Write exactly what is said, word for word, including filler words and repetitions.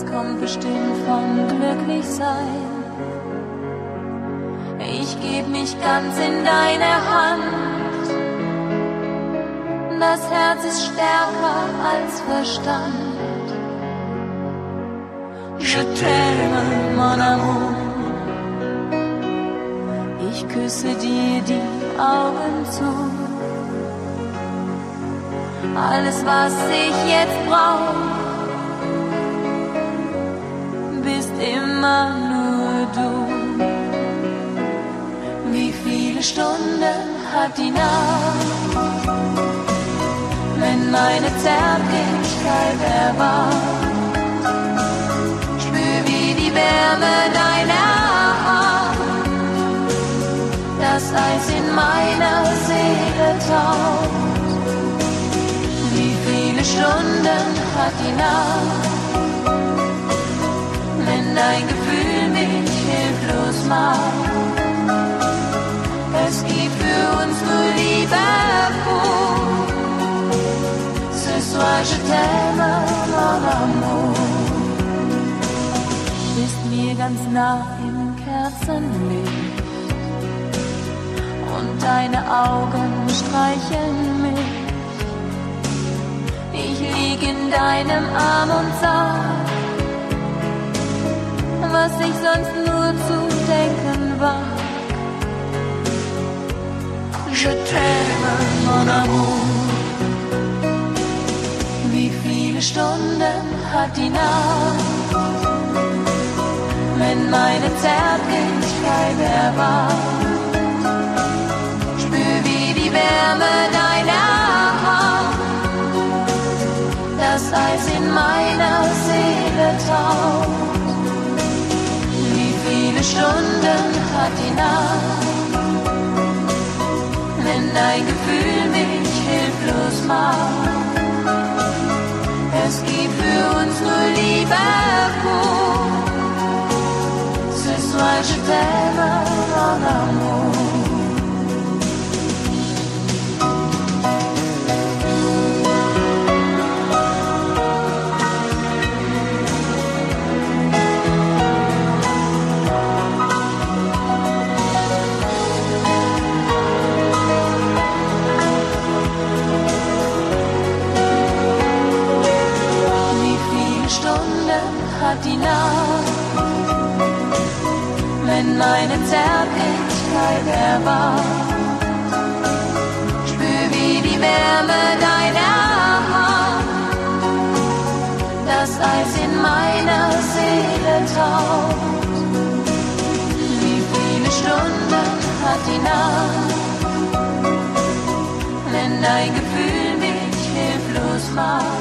kommt bestimmt vom Glücklichsein. Ich geb mich ganz in deine Hand. Das Herz ist stärker als Verstand. Je t'aime, mon amour. Ich küsse dir die Augen zu. Alles, was ich jetzt brauch, bist immer nur du. Wie viele Stunden hat die Nacht, wenn meine Zärtlichkeit erwacht? Spür, wie die Wärme deiner Hand das Eis in meiner Seele taucht. Wie viele Stunden hat die Nacht, wenn dein Gefühl mich hilflos macht? Es gibt für uns nur Liebe pur. Ce soir je t'aime, mon amour. Bist mir ganz nah im Kerzenlicht und deine Augen streicheln mich. Ich lieg in deinem Arm und sag, was ich sonst nur zu denken wag. Je t'aime, mon amour. Wie viele Stunden hat die Nacht, wenn meine Zärtlichkeit erwacht? Spür, wie die Wärme deiner Hand das Eis in meiner Seele taucht. Wie viele Stunden hat die Nacht, wenn dein Gefühl mich hilflos macht? Es gibt für uns nur Liebe pur. Ce soir je t'aime, mon amour. Hat die Nacht, wenn meine Zärtlichkeit erwacht? Spür, wie die Wärme deiner Hand das Eis in meiner Seele taucht. Wie viele Stunden hat die Nacht, wenn dein Gefühl mich hilflos macht?